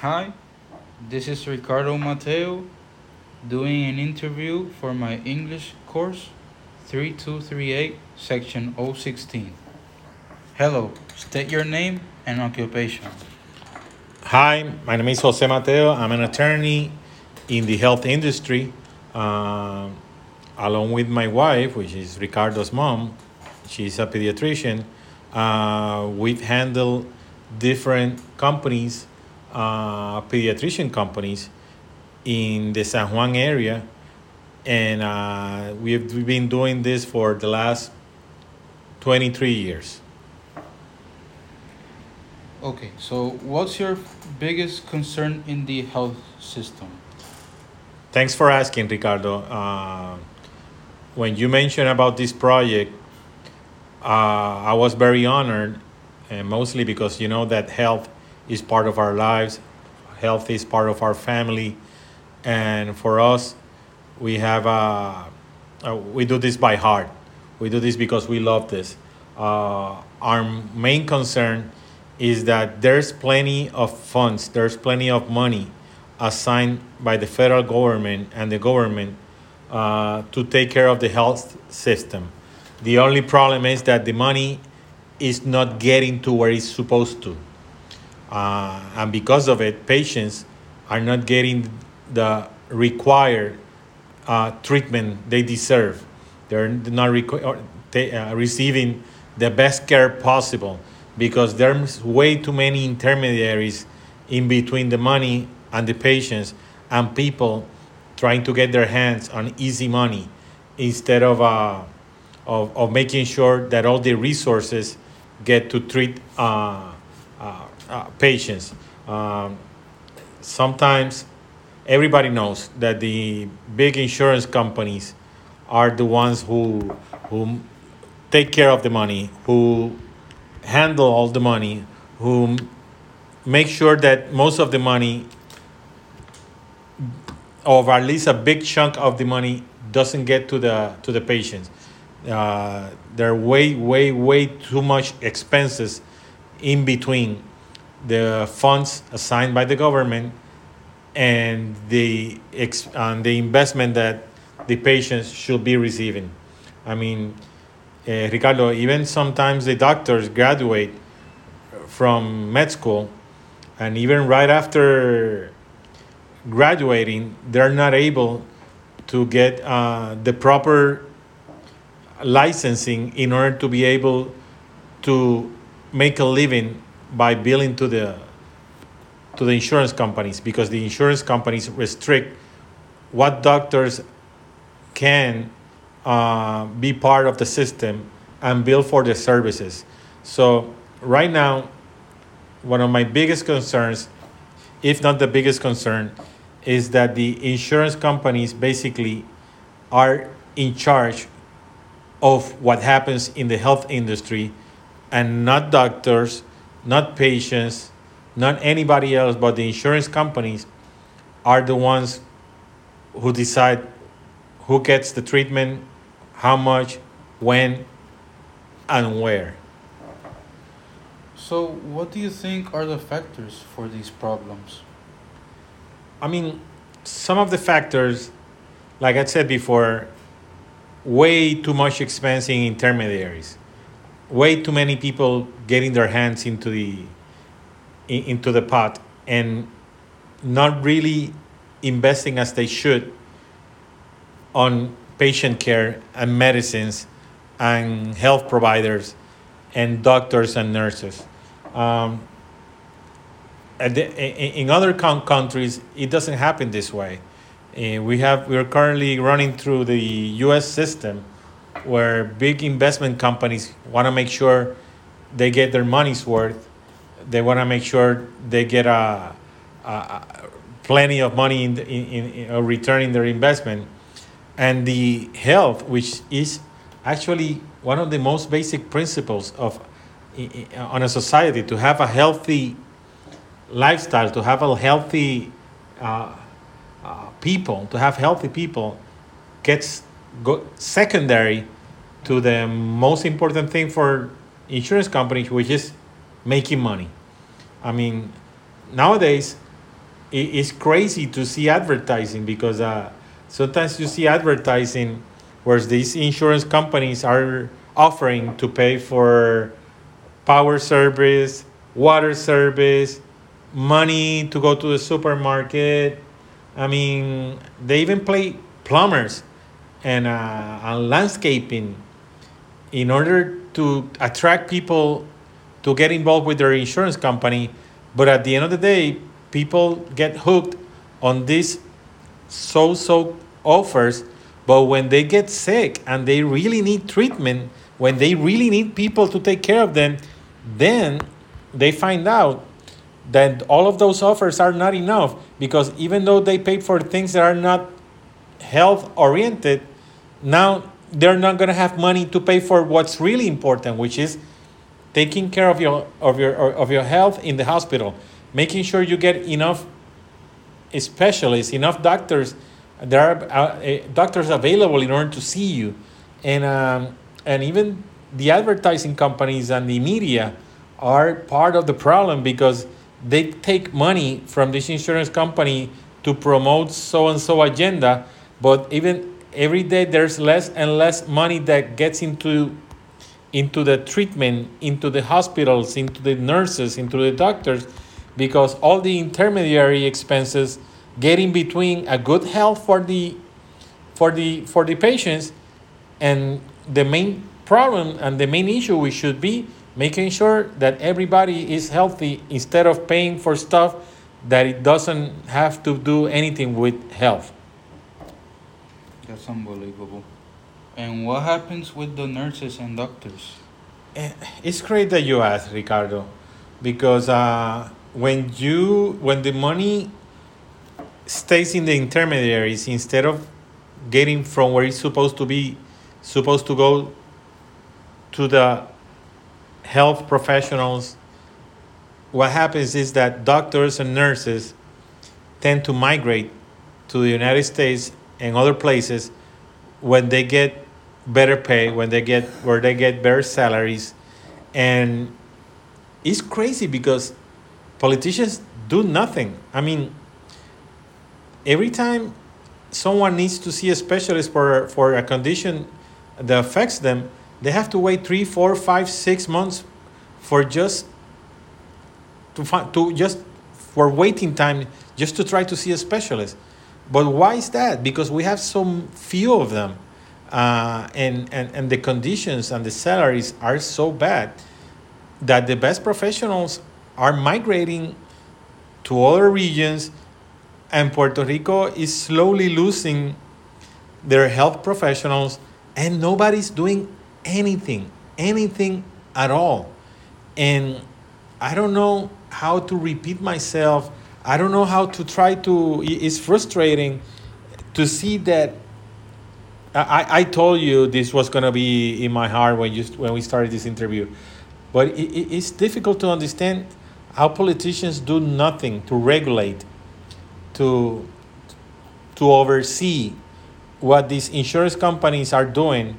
Hi, this is Ricardo Mateo doing an interview for my English course 3238, section 016. Hello, state your name and occupation. Hi, my name is Jose Mateo. I'm an attorney in the health industry, um, along with my wife, which is Ricardo's mom. She's a pediatrician. We've handled different companies, pediatrician companies in the San Juan area, and we've been doing this for the last 23 years. Okay, so what's your biggest concern in the health system? Thanks for asking, Ricardo. When you mentioned about this project, I was very honored, and mostly because you know that health is part of our lives, health is part of our family, and for us, we have we do this by heart. We do this because we love this. Our main concern is that there's plenty of funds, there's plenty of money assigned by the federal government and the government to take care of the health system. The only problem is that the money is not getting to where it's supposed to. And because of it, patients are not getting the required treatment they deserve. They're not receiving the best care possible because there's way too many intermediaries in between the money and the patients and people trying to get their hands on easy money instead of making sure that all the resources get to treat patients. Sometimes everybody knows that the big insurance companies are the ones who take care of the money, who handle all the money, who make sure that most of the money, or at least a big chunk of the money, doesn't get to the patients. There are way too much expenses in between the funds assigned by the government and the investment that the patients should be receiving. I mean, Ricardo, even sometimes the doctors graduate from med school, and even right after graduating, they're not able to get the proper licensing in order to be able to make a living by billing to the insurance companies, because the insurance companies restrict what doctors can be part of the system and bill for the services. So right now, one of my biggest concerns, if not the biggest concern, is that the insurance companies basically are in charge of what happens in the health industry, and not doctors, not patients, not anybody else, but the insurance companies are the ones who decide who gets the treatment, how much, when, and where. So, what do you think are the factors for these problems? I mean, some of the factors, like I said before, way too much expense in intermediaries, way too many people getting their hands into the pot and not really investing as they should on patient care and medicines and health providers and doctors and nurses. Um, in other countries, it doesn't happen this way. We're currently running through the U.S. system, where big investment companies want to make sure they get their money's worth. They want to make sure they get a plenty of money in a return in their investment, and the health, which is actually one of the most basic principles of on a society, to have a healthy lifestyle, to have a healthy uh, people, to have healthy people, gets secondary to the most important thing for insurance companies, which is making money. I mean, nowadays it's crazy to see advertising because sometimes you see advertising where these insurance companies are offering to pay for power service, water service, money to go to the supermarket. I mean, they even play plumbers and landscaping in order to attract people to get involved with their insurance company. But at the end of the day, people get hooked on these so offers. But when they get sick and they really need treatment, when they really need people to take care of them, then they find out that all of those offers are not enough, because even though they paid for things that are not health oriented, now they're not going to have money to pay for what's really important, which is taking care of your health in the hospital, making sure you get enough specialists, enough doctors. There are doctors available in order to see you, and even the advertising companies and the media are part of the problem, because they take money from this insurance company to promote so and so agenda, but even every day there's less and less money that gets into the treatment, into the hospitals, into the nurses, into the doctors, because all the intermediary expenses get in between a good health for the patients. And the main problem and the main issue we should be making sure that everybody is healthy, instead of paying for stuff that it doesn't have to do anything with health. That's unbelievable. And what happens with the nurses and doctors? It's great that you asked, Ricardo, because when the money stays in the intermediaries, instead of getting from where it's supposed to go to the health professionals, what happens is that doctors and nurses tend to migrate to the United States and other places when they get better pay, where they get better salaries. And it's crazy because politicians do nothing. I mean, every time someone needs to see a specialist for a condition that affects them, they have to wait 3, 4, 5, 6 months for just for waiting time, just to try to see a specialist. But why is that? Because we have so few of them, and the conditions and the salaries are so bad that the best professionals are migrating to other regions, and Puerto Rico is slowly losing their health professionals, and nobody's doing anything at all. And I don't know how to repeat myself. I don't know how to try to. It's frustrating to see that. I told you this was gonna be in my heart when we started this interview, but it's difficult to understand how politicians do nothing to regulate, to oversee what these insurance companies are doing.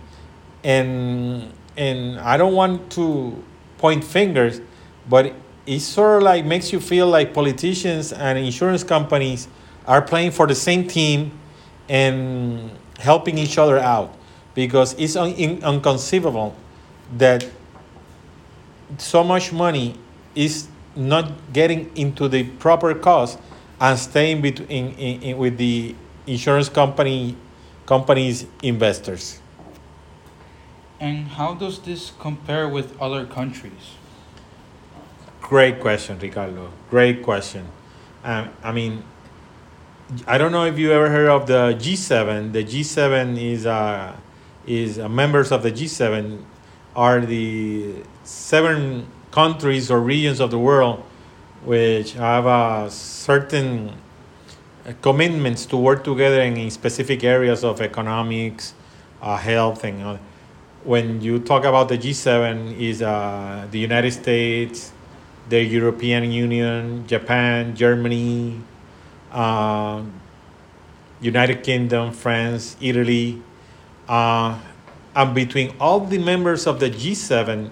And I don't want to point fingers, but it sort of like makes you feel like politicians and insurance companies are playing for the same team and helping each other out, because it's inconceivable that so much money is not getting into the proper cause and staying with the insurance company's investors. And how does this compare with other countries? Great question, Ricardo. Great question. I mean, I don't know if you ever heard of the G7. The G7 is members of the G7 are the 7 countries or regions of the world which have certain commitments to work together in specific areas of economics, health, and when you talk about the G7 is the United States, the European Union, Japan, Germany, uh, United Kingdom, France, Italy, and between all the members of the G7,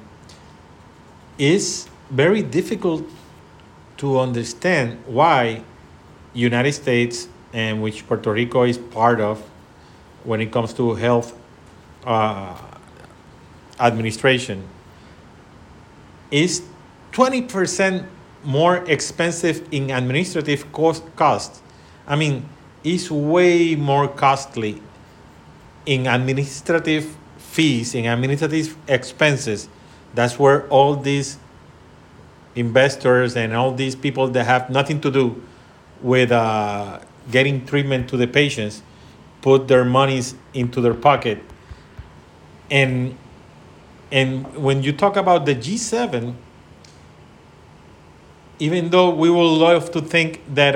is very difficult to understand why United States, and which Puerto Rico is part of when it comes to health uh, administration, is 20% more expensive in administrative cost. I mean, it's way more costly in administrative fees, in administrative expenses. That's where all these investors and all these people that have nothing to do with getting treatment to the patients put their monies into their pocket. And when you talk about the G7, even though we would love to think that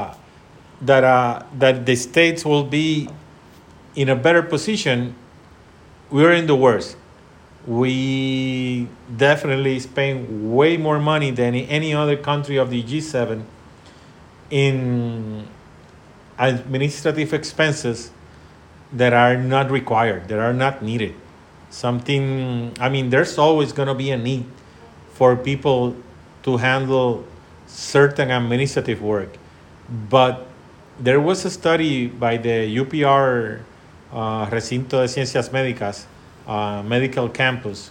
that the states will be in a better position, we're in the worst. We definitely spend way more money than any other country of the G7 in administrative expenses that are not required, that are not needed. I mean, there's always going to be a need for people to handle certain administrative work. But there was a study by the UPR, Recinto de Ciencias Médicas, medical campus,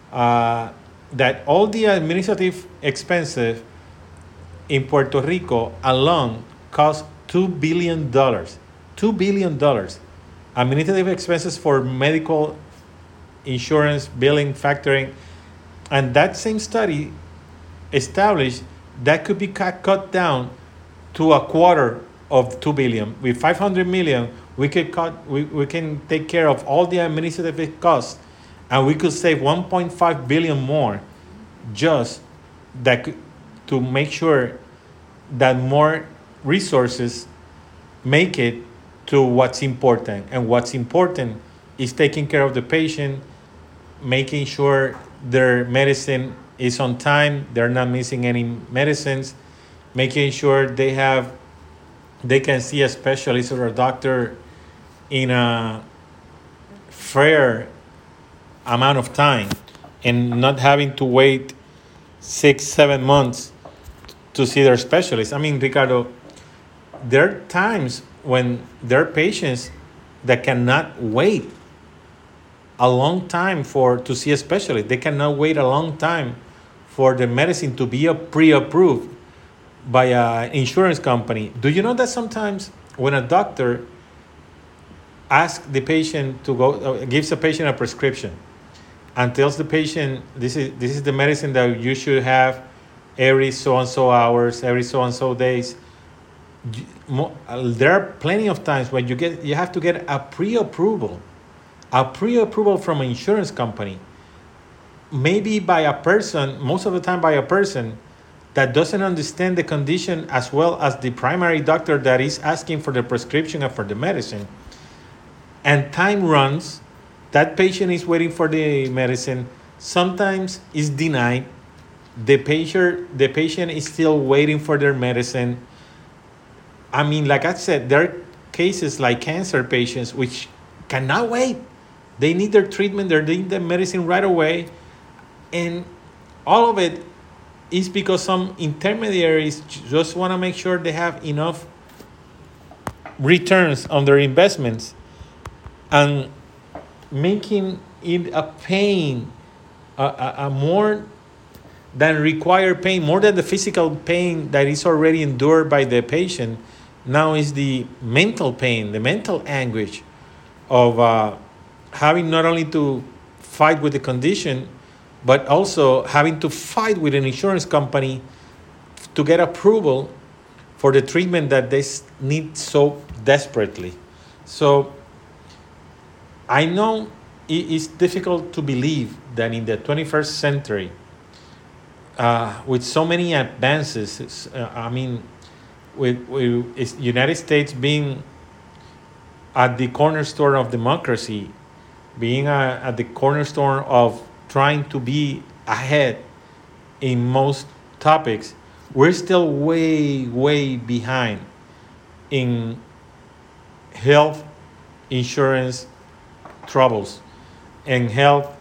that all the administrative expenses in Puerto Rico alone cost $2 billion. $2 billion. Administrative expenses for medical insurance, billing, factoring. And that same study established that could be cut down to a quarter of 2 billion. With 500 million, we can take care of all the administrative costs, and we could save 1.5 billion more just that to make sure that more resources make it to what's important. And what's important is taking care of the patient, making sure their medicine is on time, they're not missing any medicines, making sure they can see a specialist or a doctor in a fair amount of time, and not having to wait 6-7 months to see their specialist. I mean, Ricardo, there are times when there are patients that cannot wait a long time to see a specialist. They cannot wait a long time for the medicine to be pre-approved by an insurance company. Do you know that sometimes when a doctor asks the patient to go, gives the patient a prescription and tells the patient this is the medicine that you should have every so and so hours, every so and so days, there are plenty of times when you have to get a pre-approval from an insurance company, maybe by a person, most of the time by a person that doesn't understand the condition as well as the primary doctor that is asking for the prescription and for the medicine. And time runs, that patient is waiting for the medicine, sometimes is denied, the patient is still waiting for their medicine. I mean, like I said, there are cases like cancer patients which cannot wait. They need their treatment, they need their medicine right away. And all of it is because some intermediaries just want to make sure they have enough returns on their investments, and making it a pain, a more than required pain, more than the physical pain that is already endured by the patient. Now is the mental pain, the mental anguish of having not only to fight with the condition, but also having to fight with an insurance company to get approval for the treatment that they need so desperately. So I know it's difficult to believe that in the 21st century, with so many advances, I mean, with United States being at the cornerstone of democracy, being at the cornerstone of trying to be ahead in most topics, we're still way, way behind in health insurance troubles and health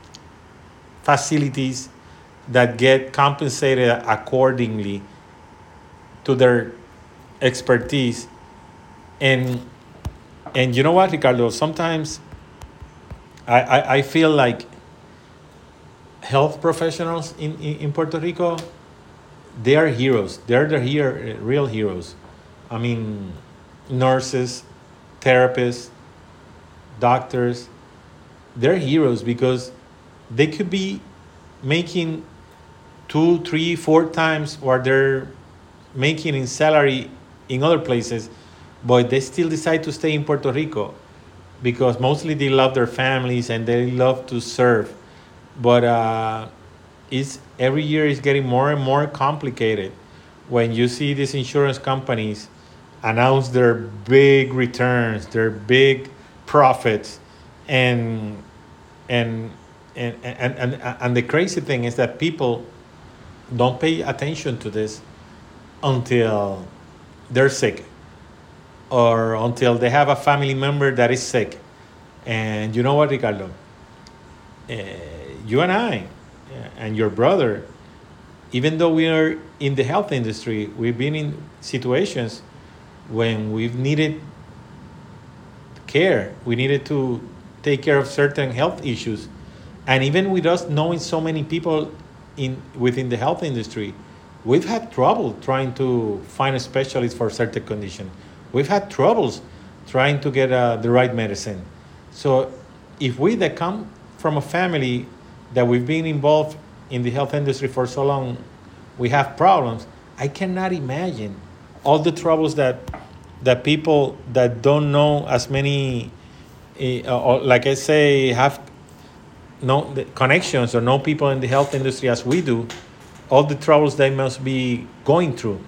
facilities that get compensated accordingly to their expertise. And you know what, Ricardo? Sometimes I feel like health professionals in Puerto Rico, they are heroes. They're the real heroes. I mean, nurses, therapists, doctors, they're heroes because they could be making 2, 3, 4 times what they're making in salary in other places, but they still decide to stay in Puerto Rico because mostly they love their families and they love to serve. But it's every year is getting more and more complicated when you see these insurance companies announce their big returns, their big profits, and and and the crazy thing is that people don't pay attention to this until they're sick or until they have a family member that is sick. And you know what, Ricardo? Uh, you and I and your brother, even though we are in the health industry, we've been in situations when we've needed care. We needed to take care of certain health issues. And even with us knowing so many people within the health industry, we've had trouble trying to find a specialist for certain condition. We've had troubles trying to get the right medicine. So if we that come from a family that we've been involved in the health industry for so long, we have problems. I cannot imagine all the troubles that people that don't know as many, or like I say, have no the connections or know people in the health industry as we do, all the troubles they must be going through.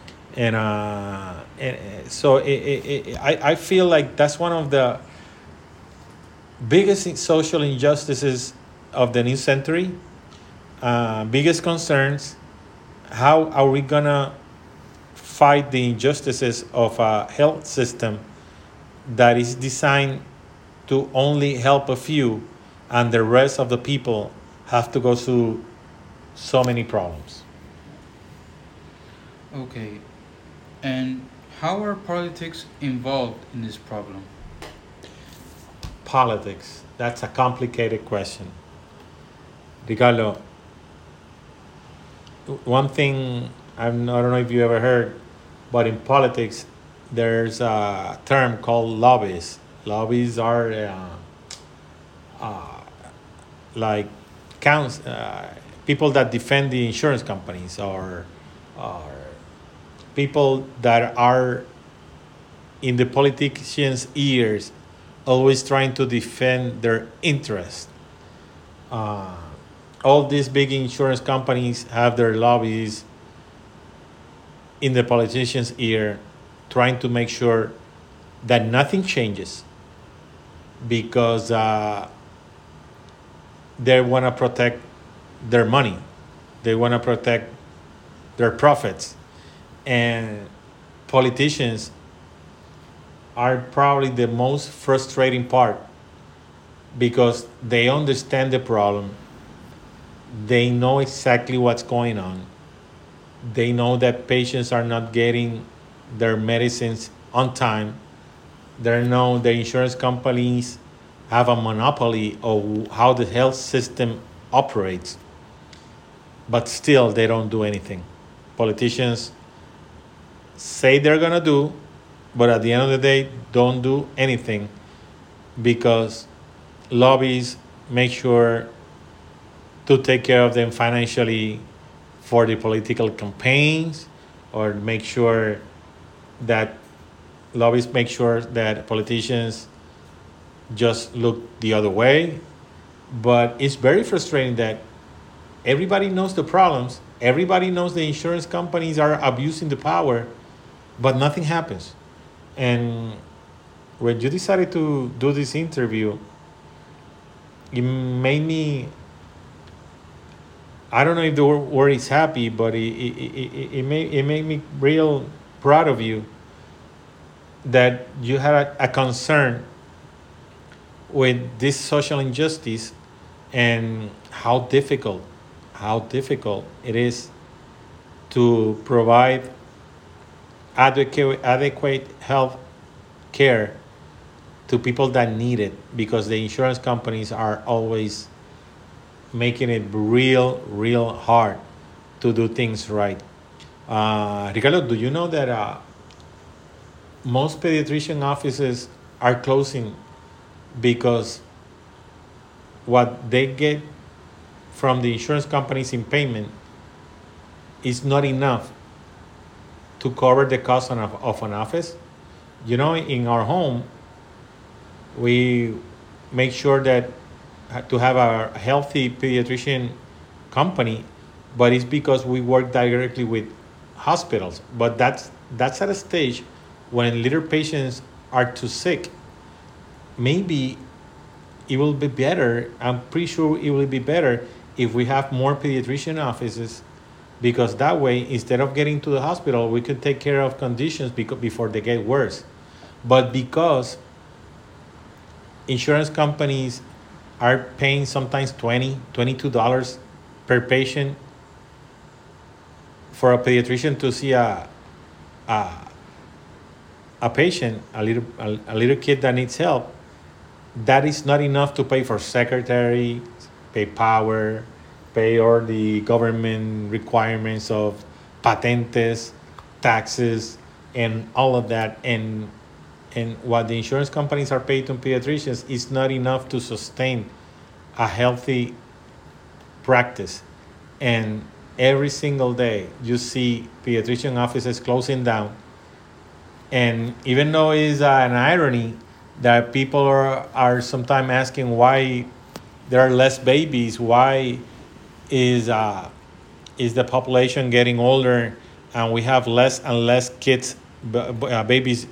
And so I feel like that's one of the biggest social injustices of the new century, biggest concerns. How are we gonna fight the injustices of a health system that is designed to only help a few and the rest of the people have to go through so many problems? Okay, and how are politics involved in this problem? Politics, that's a complicated question. Ricardo, one thing I don't know if you ever heard, but in politics, there's a term called lobbies. Lobbies are uh, like people that defend the insurance companies or people that are in the politicians' ears, always trying to defend their interest. Uh, all these big insurance companies have their lobbies in the politician's ear, trying to make sure that nothing changes because they want to protect their money, they want to protect their profits, and politicians are probably the most frustrating part because they understand the problem, they know exactly what's going on, they know that patients are not getting their medicines on time. They know the insurance companies have a monopoly of how the health system operates, but still they don't do anything. Politicians say they're going to do, but at the end of the day, don't do anything because lobbies make sure to take care of them financially for the political campaigns, or make sure that lobbyists make sure that politicians just look the other way. But it's very frustrating that everybody knows the problems, everybody knows the insurance companies are abusing the power, but nothing happens. And when you decided to do this interview, it made me, I don't know if the word is happy, but it made me real proud of you that you had a concern with this social injustice and how difficult it is to provide adequate health care to people that need it, because the insurance companies are always making it real hard to do things right. Ricardo, do you know that most pediatrician offices are closing because what they get from the insurance companies in payment is not enough to cover the cost of an office? You know, in our home, we make sure that to have a healthy pediatrician company, but it's because we work directly with hospitals. But that's at a stage when little patients are too sick. Maybe it will be better. I'm pretty sure it will be better if we have more pediatrician offices, because that way, instead of getting to the hospital, we could take care of conditions before they get worse. But because insurance companies are paying sometimes $22 per patient for a pediatrician to see a, a patient, a little kid that needs help, that is not enough to pay for secretary, pay power, pay all the government requirements of patentes, taxes, and all of that. And what the insurance companies are paid to pediatricians is not enough to sustain a healthy practice. And every single day you see pediatrician offices closing down. And even though it's an irony that people are sometimes asking why there are less babies, why is the population getting older and we have less and less kids, babies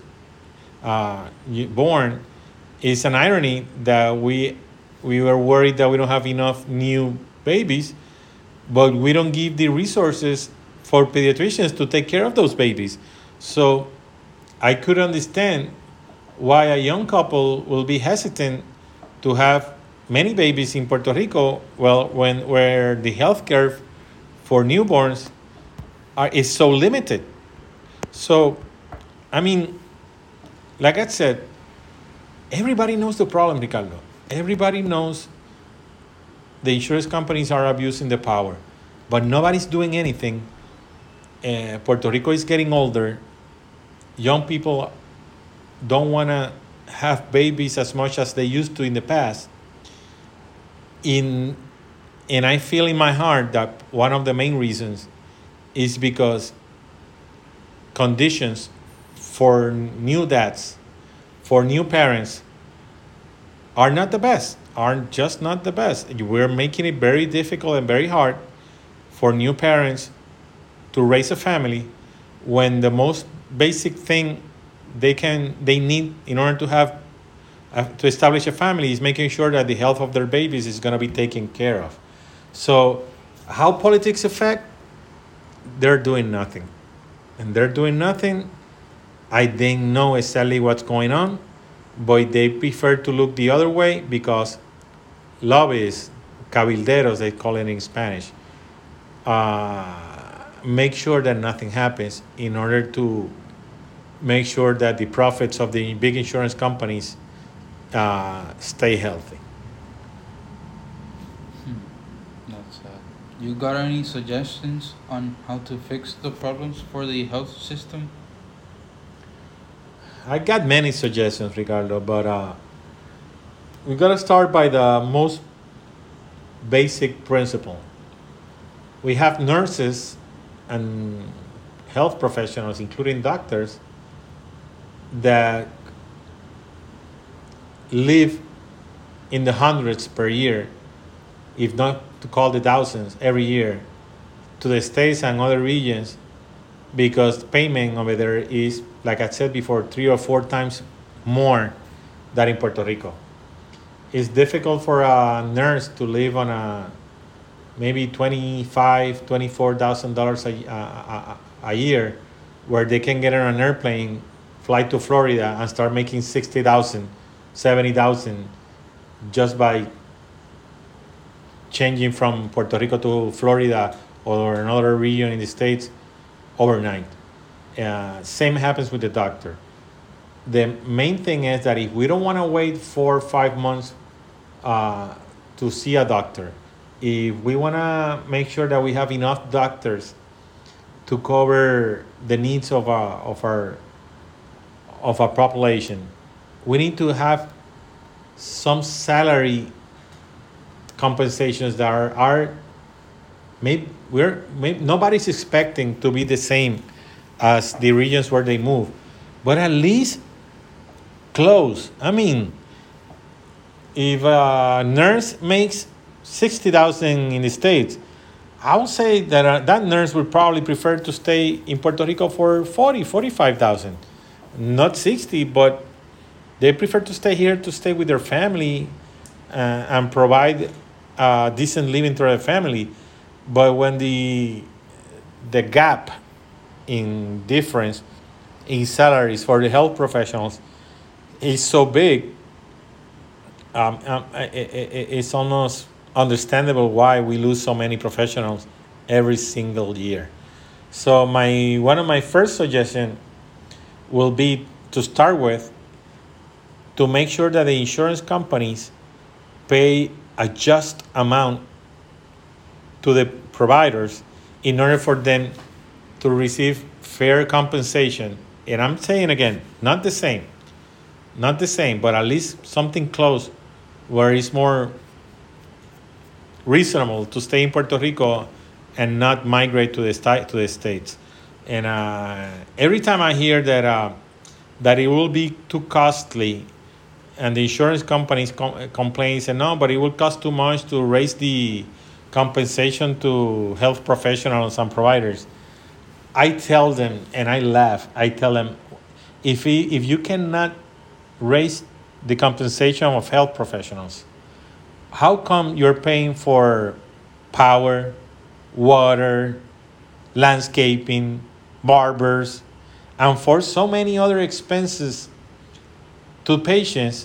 born, it's an irony that we were worried that we don't have enough new babies, but we don't give the resources for pediatricians to take care of those babies. So I could understand why a young couple will be hesitant to have many babies in Puerto Rico, well, where the healthcare for newborns is so limited. So, I mean, like I said, everybody knows the problem, Ricardo. Everybody knows the insurance companies are abusing the power, but nobody's doing anything. Puerto Rico is getting older. Young people don't want to have babies as much as they used to in the past. And I feel in my heart that one of the main reasons is because conditions for new dads, for new parents, are not the best, are just not the best. We're making it very difficult and very hard for new parents to raise a family, when the most basic thing they need in order to have to establish a family is making sure that the health of their babies is going to be taken care of. So how politics affect? They're doing nothing. And they're doing nothing. I didn't know exactly what's going on, but they prefer to look the other way because lobbyists, cabilderos, they call it in Spanish, make sure that nothing happens in order to make sure that the profits of the big insurance companies stay healthy. That's sad. You got any suggestions on how to fix the problems for the health system? I got many suggestions, Ricardo, but we got to start by the most basic principle. We have nurses and health professionals, including doctors, that live in the hundreds per year, if not to call the thousands every year, to the states and other regions, because payment over there is, like I said before, 3 or 4 times more than in Puerto Rico. It's difficult for a nurse to live on a maybe $24,000 a year, where they can get on an airplane, fly to Florida, and start making 60,000, 70,000 just by changing from Puerto Rico to Florida or another region in the States overnight. Same happens with the doctor. The main thing is that if we don't want to wait 4 or 5 months to see a doctor, if we want to make sure that we have enough doctors to cover the needs of our population, we need to have some salary compensations that are maybe nobody's expecting to be the same as the regions where they move, but at least close. I mean, if a nurse makes 60,000 in the States, I would say that that nurse would probably prefer to stay in Puerto Rico for 45,000, not 60, but they prefer to stay here to stay with their family and provide decent living to their family. But when the gap in difference in salaries for the health professionals is so big, it's almost understandable why we lose so many professionals every single year. So one of my first suggestions will be to start with to make sure that the insurance companies pay a just amount to the providers in order for them to receive fair compensation. And I'm saying again, not the same, but at least something close where it's more reasonable to stay in Puerto Rico and not migrate to the States. And every time I hear that it will be too costly, and the insurance companies complain, and no, but it will cost too much to raise the compensation to health professionals and providers, I tell them, and I laugh, I tell them, if you cannot raise the compensation of health professionals, how come you're paying for power, water, landscaping, barbers, and for so many other expenses to patients,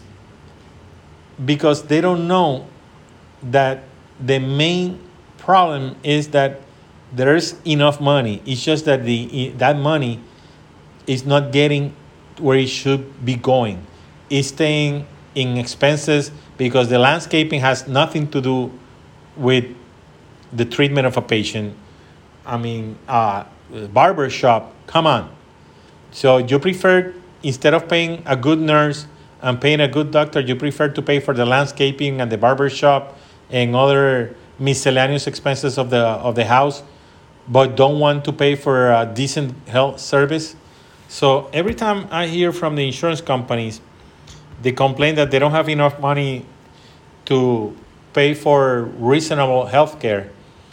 because they don't know that the main problem is that there's enough money. It's just that that money is not getting where it should be going. It's staying in expenses because the landscaping has nothing to do with the treatment of a patient. I mean, barber shop, come on. So you prefer, instead of paying a good nurse and paying a good doctor, you prefer to pay for the landscaping and the barber shop and other miscellaneous expenses of the house, but don't want to pay for a decent health service. So every time I hear from the insurance companies, they complain that they don't have enough money to pay for reasonable health care,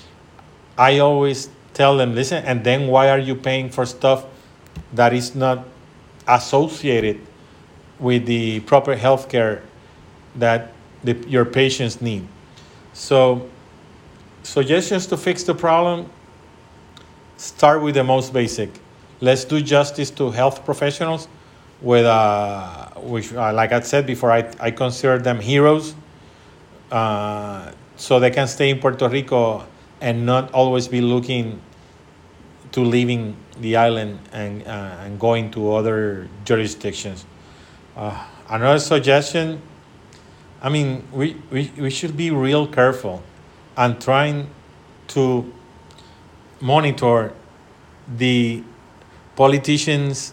I always tell them, listen, and then why are you paying for stuff that is not associated with the proper health care that your patients need? So suggestions to fix the problem: start with the most basic. Let's do justice to health professionals, which, like I said before, I consider them heroes, so they can stay in Puerto Rico and not always be looking to leaving the island and going to other jurisdictions. Another suggestion, I mean, we should be real careful and trying to monitor the politicians'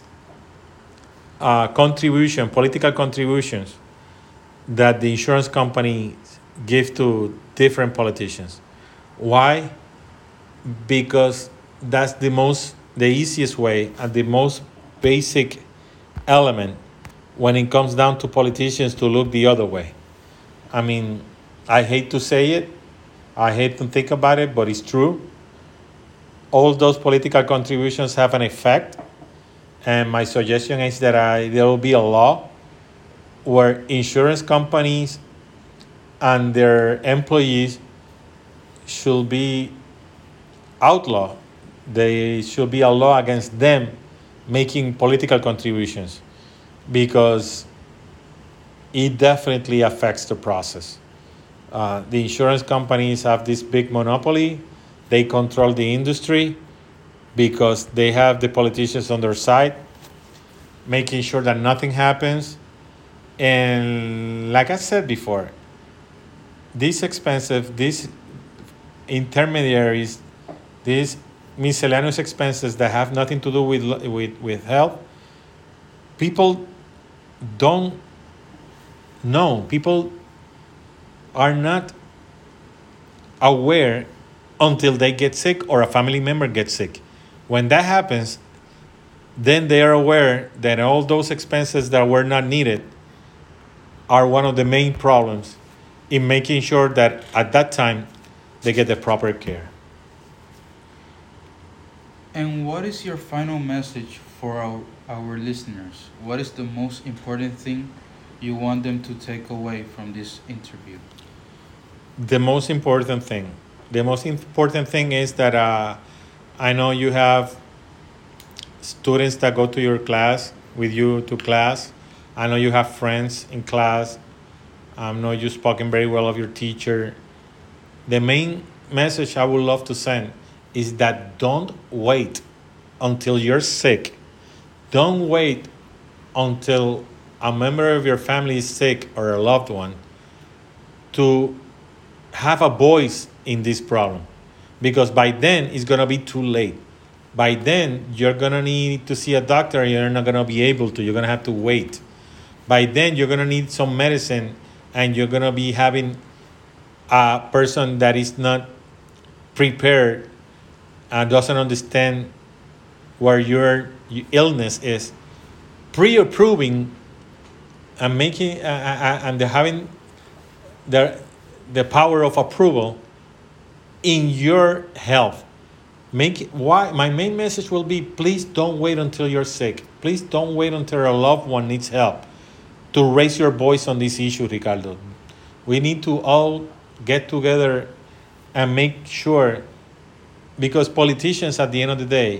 political contributions that the insurance companies give to different politicians. Why? Because that's the easiest way and the most basic element when it comes down to politicians to look the other way. I mean, I hate to say it, I hate to think about it, but it's true. All those political contributions have an effect, and my suggestion is that there will be a law where insurance companies and their employees should be outlawed. There should be a law against them making political contributions, because it definitely affects the process. The insurance companies have this big monopoly. They control the industry. because they have the politicians on their side, making sure that nothing happens. And like I said before, these intermediaries, these miscellaneous expenses that have nothing to do with health, people don't know. People are not aware until they get sick or a family member gets sick. When that happens, then they are aware that all those expenses that were not needed are one of the main problems in making sure that at that time they get the proper care. And what is your final message for our listeners? What is the most important thing you want them to take away from this interview? The most important thing. The most important thing is that I know you have students that go to your class with you to class. I know you have friends in class. I know you've spoken very well of your teacher. The main message I would love to send is that don't wait until you're sick. Don't wait until a member of your family is sick or a loved one to have a voice in this problem, because by then it's going to be too late. By then you're going to need to see a doctor and you're not going to be able to. You're going to have to wait. By then you're going to need some medicine and you're going to be having a person that is not prepared and doesn't understand where your illness is, pre-approving and making and having the power of approval in your health. Why my main message will be: please don't wait until you're sick. Please don't wait until a loved one needs help to raise your voice on this issue, Ricardo. We need to all get together and make sure, because politicians at the end of the day,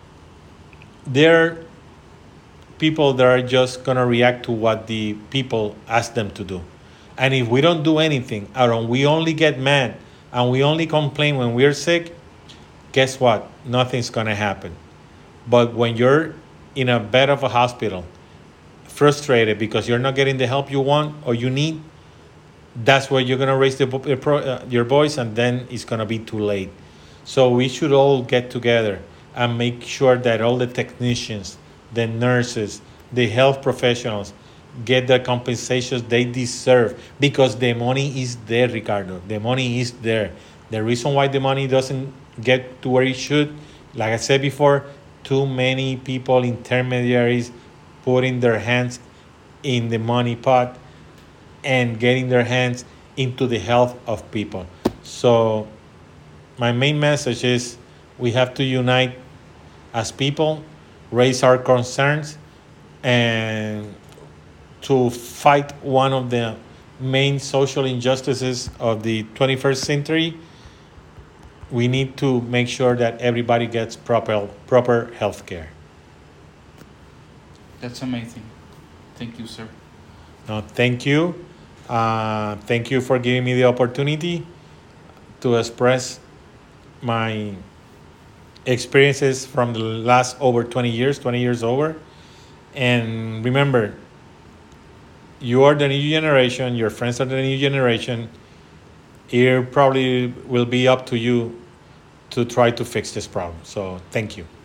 they're people that are just going to react to what the people ask them to do. And if we don't do anything, or we only get mad and we only complain when we're sick, guess what? Nothing's going to happen. But when you're in a bed of a hospital, frustrated because you're not getting the help you want or you need, that's where you're going to raise your voice, and then it's going to be too late. So we should all get together and make sure that all the technicians, the nurses, the health professionals get the compensations they deserve, because the money is there, Ricardo. The money is there. The reason why the money doesn't get to where it should, like I said before, too many people, intermediaries, putting their hands in the money pot and getting their hands into the health of people. So my main message is we have to unite as people, raise our concerns, and to fight one of the main social injustices of the 21st century. We need to make sure that everybody gets proper health care. That's amazing. Thank you, sir. No, thank you. Thank you for giving me the opportunity to express my experiences from the last over 20 years over. And remember, you are the new generation, your friends are the new generation. It probably will be up to you to try to fix this problem. So thank you.